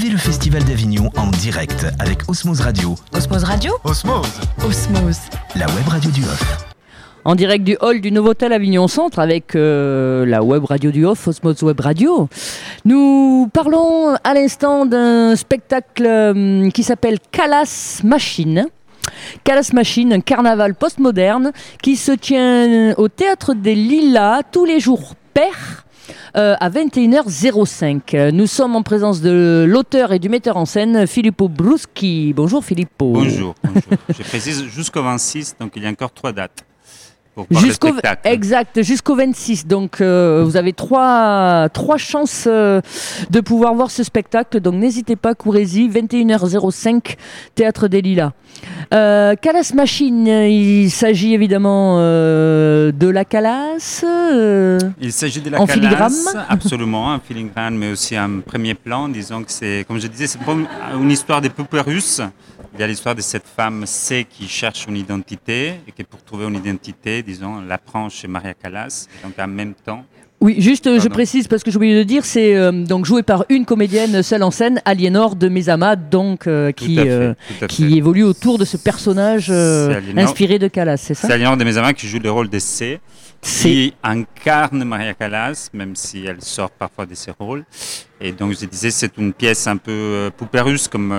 Écoutez le Festival d'Avignon en direct avec Osmose Radio. Osmose Radio ? Osmose, Osmose. la web radio du Off. En direct du hall du Novotel Avignon Centre avec la web radio du Off, Osmose Web Radio. Nous parlons à l'instant d'un spectacle qui s'appelle Calas Machine. Calas Machine, un carnaval postmoderne qui se tient au Théâtre des Lilas tous les jours pairs à 21h05. Nous sommes en présence de l'auteur et du metteur en scène Filippo Bruschi. Bonjour Filippo. Bonjour. Je précise jusqu'au 26, donc il y a encore 3 dates. Jusqu'au 26. Donc vous avez trois chances de pouvoir voir ce spectacle. Donc n'hésitez pas, courez-y. 21h05, Théâtre des Lilas. Calas Machine, il s'agit évidemment de la Calas. Il s'agit de la en Calas, filigrane. absolument, en filigrane, mais aussi en premier plan. Disons que c'est, comme je disais, c'est pas une histoire des poupées russes. Il y a l'histoire de cette femme C qui cherche une identité et qui, pour trouver une identité, disons, l'apprend chez Maria Callas. Donc en même temps. Oui, juste, je précise parce que j'ai oublié de dire, c'est donc joué par une comédienne seule en scène, Aliénor de Mesama, donc qui évolue autour de ce personnage inspiré de Callas, c'est ça ? C'est Aliénor de Mesama qui joue le rôle de C. Qui incarne Maria Callas, même si elle sort parfois de ses rôles. Et donc, je disais, c'est une pièce un peu poupée russe, comme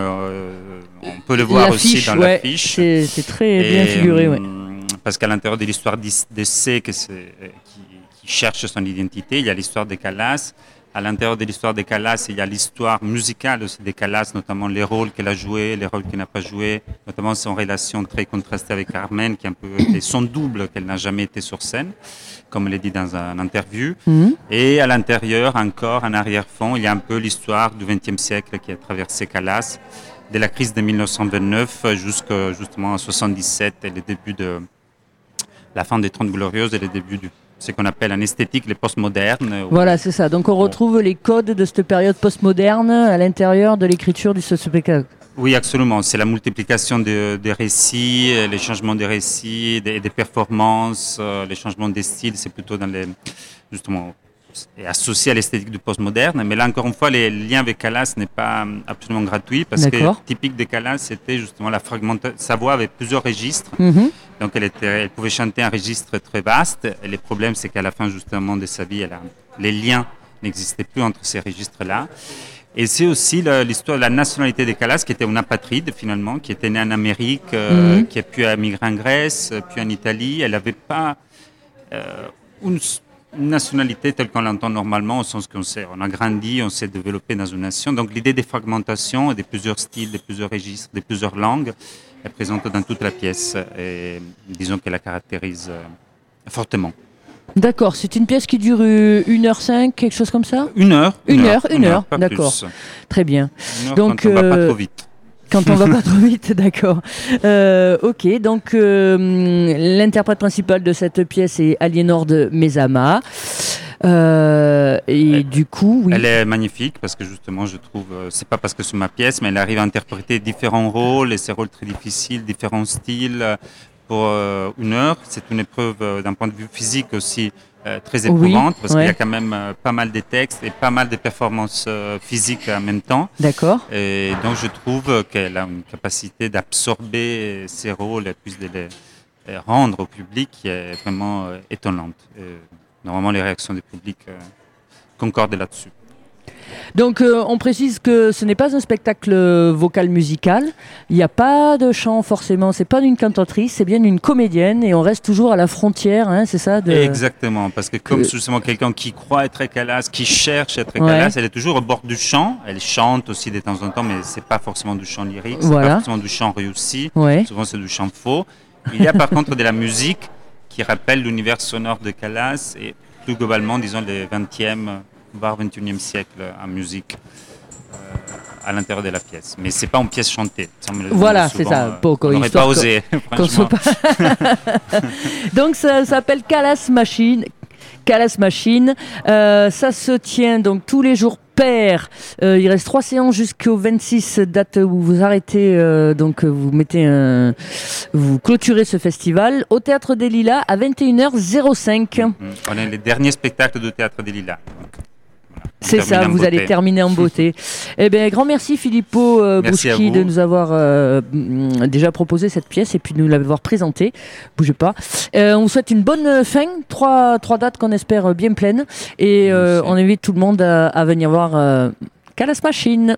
on peut le voir aussi dans l'affiche. C'est très bien figuré, oui. Parce qu'à l'intérieur de l'histoire de C, qui cherche son identité, il y a l'histoire de Callas. À l'intérieur de l'histoire de Callas, il y a l'histoire musicale aussi de Callas, notamment les rôles qu'elle a joués, les rôles qu'elle n'a pas joués, notamment son relation très contrastée avec Carmen, qui est un peu son double, qu'elle n'a jamais été sur scène, comme elle l'a dit dans une interview. Et à l'intérieur, encore, en arrière-fond, il y a un peu l'histoire du XXe siècle qui a traversé Callas, de la crise de 1929 jusqu'à justement 1977, et le début de la fin des 30 Glorieuses et le début du ce qu'on appelle en esthétique les postmodernes. Voilà, c'est ça. Donc on retrouve les codes de cette période postmoderne à l'intérieur de l'écriture du spectacle. Oui, absolument. C'est la multiplication des récits, les changements des récits, des performances, les changements des styles. C'est plutôt dans les, justement, et associé à l'esthétique du postmoderne. Mais là, encore une fois, les liens avec Callas n'est pas absolument gratuit parce que typique de Callas, c'était justement la fragmentation. Sa voix avait plusieurs registres. Donc, elle pouvait chanter un registre très vaste. Et le problème, c'est qu'à la fin, justement, de sa vie, les liens n'existaient plus entre ces registres-là. Et c'est aussi l'histoire de la nationalité de Callas, qui était une apatride, finalement, qui était née en Amérique, qui a pu émigrer en Grèce, puis en Italie. Elle n'avait pas une nationalité telle qu'on l'entend normalement, au sens qu'on a grandi, on s'est développé dans une nation. Donc l'idée des fragmentations, de plusieurs styles, de plusieurs registres, de plusieurs langues est présente dans toute la pièce et disons qu'elle la caractérise fortement. D'accord, c'est une pièce qui dure 1h05, quelque chose comme ça ? Une heure, d'accord. Plus. Très bien. Donc, quand on va pas trop vite. Quand on va pas trop vite, d'accord. Ok, donc l'interprète principal de cette pièce est Aliénor de Mesama. Du coup, oui. Elle est magnifique parce que justement, je trouve, c'est pas parce que c'est ma pièce, mais elle arrive à interpréter différents rôles et ces rôles très difficiles, différents styles pour 1 heure. C'est une épreuve d'un point de vue physique aussi très éprouvante parce qu'il y a quand même pas mal de textes et pas mal de performances physiques en même temps. D'accord. Et donc je trouve qu'elle a une capacité d'absorber ces rôles et puis de les rendre au public qui est vraiment étonnante. Et normalement les réactions du public concordent là-dessus. Donc on précise que ce n'est pas un spectacle vocal musical, il n'y a pas de chant forcément, c'est pas une cantatrice, c'est bien une comédienne et on reste toujours à la frontière, hein, c'est ça Exactement, parce que comme justement quelqu'un qui croit être Callas, qui cherche à être Callas, elle est toujours au bord du chant, elle chante aussi de temps en temps, mais c'est pas forcément du chant lyrique, c'est pas forcément du chant réussi, souvent c'est du chant faux. Il y a par contre de la musique qui rappelle l'univers sonore de Callas et plus globalement, disons, les 20e voire 21e siècle en musique à l'intérieur de la pièce. Mais c'est pas une pièce chantée. Voilà, c'est ça. On n'aurait pas osé, franchement. Donc ça s'appelle Calas Machine. Calas Machine. Ça se tient donc tous les jours pairs. Il reste 3 séances jusqu'au 26, date où vous arrêtez, donc vous clôturez ce festival au Théâtre des Lilas à 21h05. On est les derniers spectacles du Théâtre des Lilas. Donc, voilà. C'est ça, vous allez terminer en beauté. Eh bien, grand merci Filippo Bruschi de nous avoir déjà proposé cette pièce et puis de nous l'avoir présentée. Bougez pas. On vous souhaite une bonne fin, trois dates qu'on espère bien pleines et on invite tout le monde à venir voir Calas Machine.